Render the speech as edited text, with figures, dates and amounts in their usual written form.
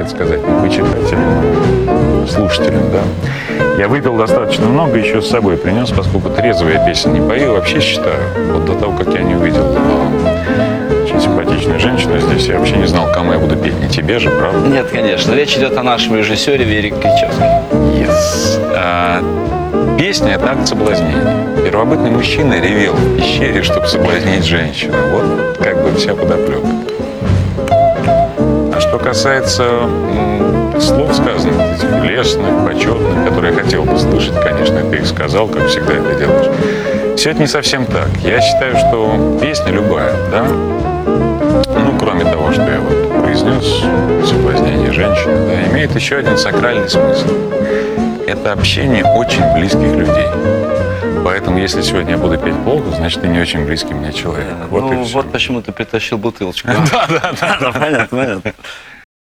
это сказать не почитателям, а слушателям, да. Я выпил достаточно много, еще с собой принес, поскольку трезвые я песен не пою. Вообще считаю, вот до того, как я не увидел очень симпатичную женщину здесь, я вообще не знал, кому я буду петь. Не тебе же, правда? Нет, конечно. Речь идет о нашем режиссере Вере Кричевской. Yes. Песня – это акт соблазнения. Первобытный мужчина ревел в пещере, чтобы соблазнить женщину. Вот как бы вся подоплека. А что касается слов, сказанных, этих лестных, почетных, которые я хотел бы слышать, конечно, ты их сказал, как всегда это делаешь. Все это не совсем так. Я считаю, что песня любая, да, ну, кроме того, что я вот произнес, соблазнение женщины, да, имеет еще один сакральный смысл. Это общение очень близких людей. Поэтому, если сегодня я буду петь плохо, значит, ты не очень близкий мне человек. Вот ну, и все. вот почему ты притащил бутылочку. Да. Понятно.